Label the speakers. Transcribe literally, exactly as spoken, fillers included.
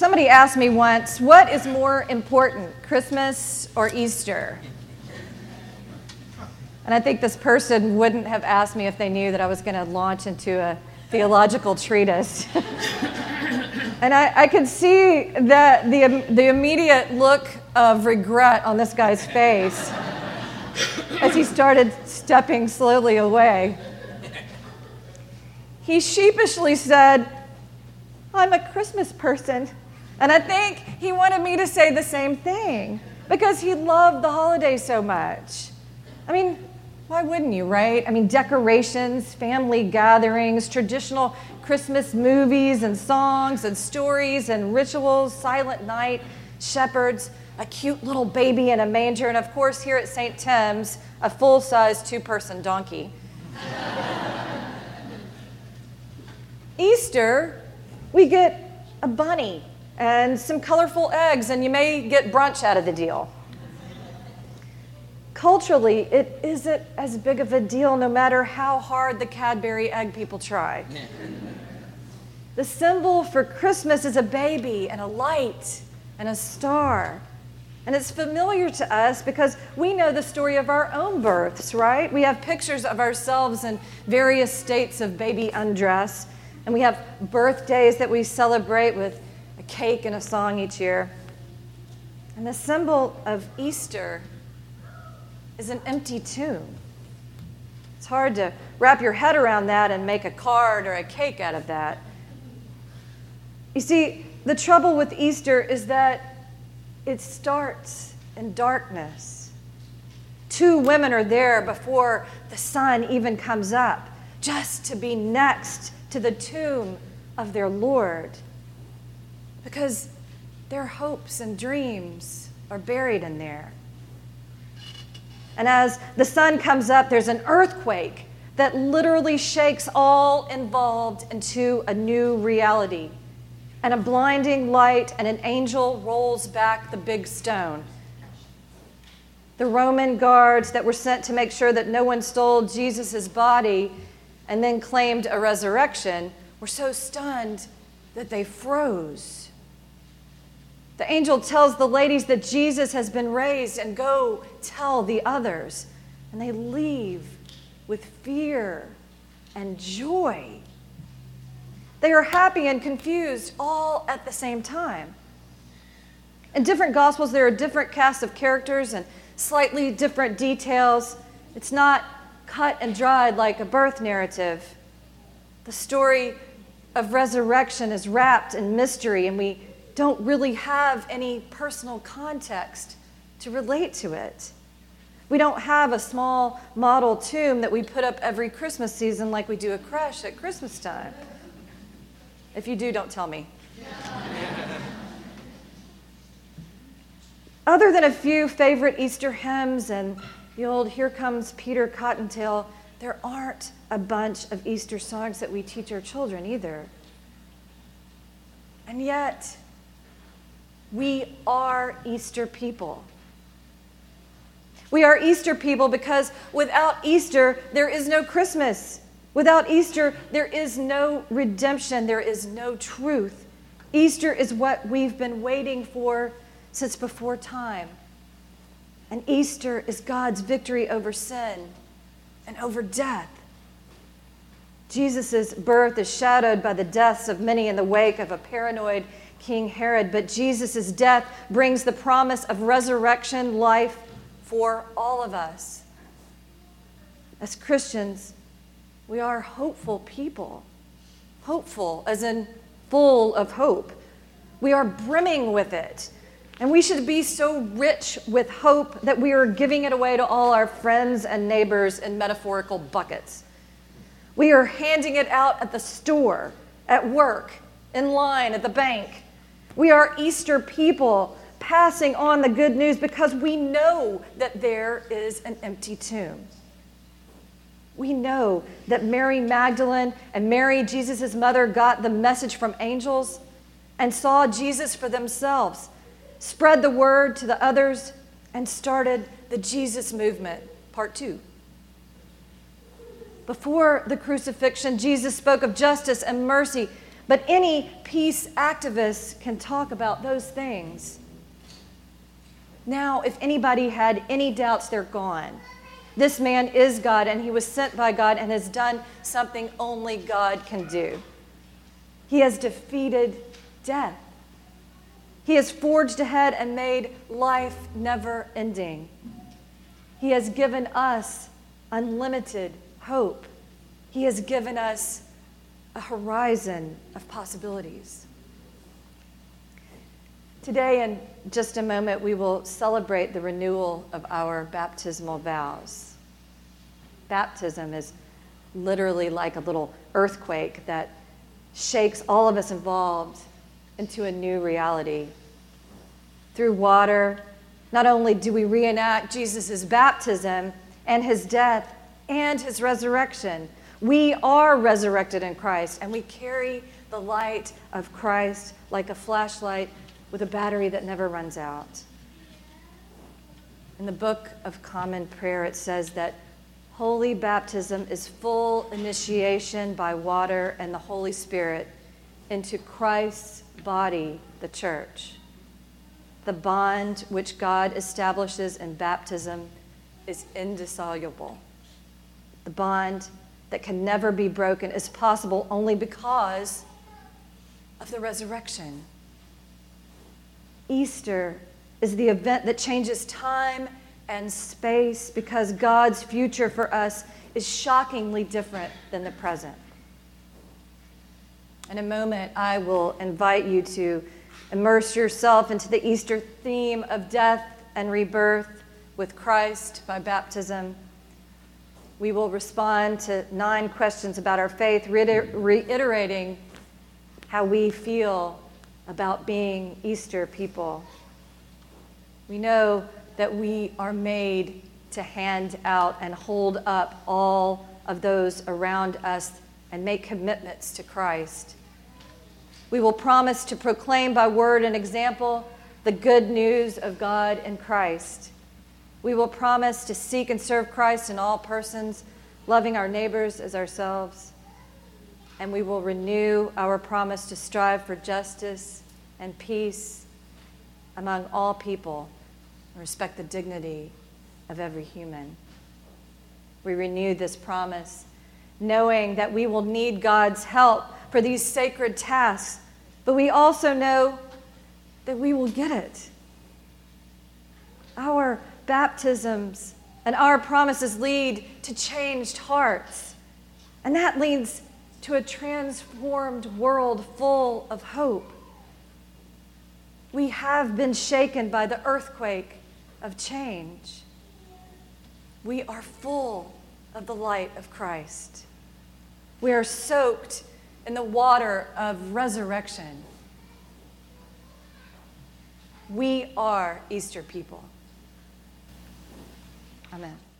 Speaker 1: Somebody asked me once, what is more important, Christmas or Easter? And I think this person wouldn't have asked me if they knew that I was going to launch into a theological treatise. And I, I could see that the, the immediate look of regret on this guy's face as he started stepping slowly away. He sheepishly said, I'm a Christmas person. And I think he wanted me to say the same thing because he loved the holidays so much. I mean, why wouldn't you, right? I mean, decorations, family gatherings, traditional Christmas movies and songs and stories and rituals, Silent Night, shepherds, a cute little baby in a manger, and of course here at Saint Tim's, a full-size two-person donkey. Easter, we get a bunny and some colorful eggs, and you may get brunch out of the deal. Culturally, it isn't as big of a deal no matter how hard the Cadbury egg people try. The symbol for Christmas is a baby and a light and a star. And it's familiar to us because we know the story of our own births, right? We have pictures of ourselves in various states of baby undress. And we have birthdays that we celebrate with a cake and a song each year. And the symbol of Easter is an empty tomb. It's hard to wrap your head around that and make a card or a cake out of that. You see, the trouble with Easter is that it starts in darkness. Two women are there before the sun even comes up, just to be next to the tomb of their Lord, because their hopes and dreams are buried in there. And as the sun comes up, there's an earthquake that literally shakes all involved into a new reality. And a blinding light and an angel rolls back the big stone. The Roman guards that were sent to make sure that no one stole Jesus' body and then claimed a resurrection were so stunned that they froze. The angel tells the ladies that Jesus has been raised and go tell the others. And they leave with fear and joy. They are happy and confused all at the same time. In different Gospels, there are different casts of characters and slightly different details. It's not cut and dried like a birth narrative. The story of resurrection is wrapped in mystery, and we don't really have any personal context to relate to it. We don't have a small model tomb that we put up every Christmas season like we do a creche at Christmas time. If you do, don't tell me. Other than a few favorite Easter hymns and the old Here Comes Peter Cottontail, there aren't a bunch of Easter songs that we teach our children either. And yet, we are Easter people. We are Easter people because without Easter, there is no Christmas. Without Easter, there is no redemption. There is no truth. Easter is what we've been waiting for since before time. And Easter is God's victory over sin and over death. Jesus' birth is shadowed by the deaths of many in the wake of a paranoid King Herod, but Jesus' death brings the promise of resurrection life for all of us. As Christians, we are hopeful people. Hopeful, as in full of hope. We are brimming with it. And we should be so rich with hope that we are giving it away to all our friends and neighbors in metaphorical buckets. We are handing it out at the store, at work, in line, at the bank. We are Easter people passing on the good news because we know that there is an empty tomb. We know that Mary Magdalene and Mary, Jesus' mother, got the message from angels and saw Jesus for themselves, spread the word to the others, and started the Jesus movement, part two. Before the crucifixion, Jesus spoke of justice and mercy, But any peace activist can talk about those things. Now, if anybody had any doubts, they're gone. This man is God, and he was sent by God and has done something only God can do. He has defeated death. He has forged ahead and made life never ending. He has given us unlimited hope. He has given us a horizon of possibilities. Today, in just a moment, we will celebrate the renewal of our baptismal vows. Baptism is literally like a little earthquake that shakes all of us involved into a new reality. Through water, not only do we reenact Jesus' baptism and his death and his resurrection, we are resurrected in Christ, and we carry the light of Christ like a flashlight with a battery that never runs out. In the Book of Common Prayer, it says that holy baptism is full initiation by water and the Holy Spirit into Christ's body, the church. The bond which God establishes in baptism is indissoluble. The bond that can never be broken is possible only because of the resurrection. Easter is the event that changes time and space because God's future for us is shockingly different than the present. In a moment, I will invite you to immerse yourself into the Easter theme of death and rebirth with Christ by baptism. We will respond to nine questions about our faith, reiterating how we feel about being Easter people. We know that we are made to hand out and hold up all of those around us and make commitments to Christ. We will promise to proclaim by word and example the good news of God in Christ. We will promise to seek and serve Christ in all persons, loving our neighbors as ourselves. And we will renew our promise to strive for justice and peace among all people and respect the dignity of every human. We renew this promise, knowing that we will need God's help for these sacred tasks, but we also know that we will get it. Our baptisms and our promises lead to changed hearts, and that leads to a transformed world full of hope. We have been shaken by the earthquake of change. We are full of the light of Christ. We are soaked in the water of resurrection. We are Easter people. Amen.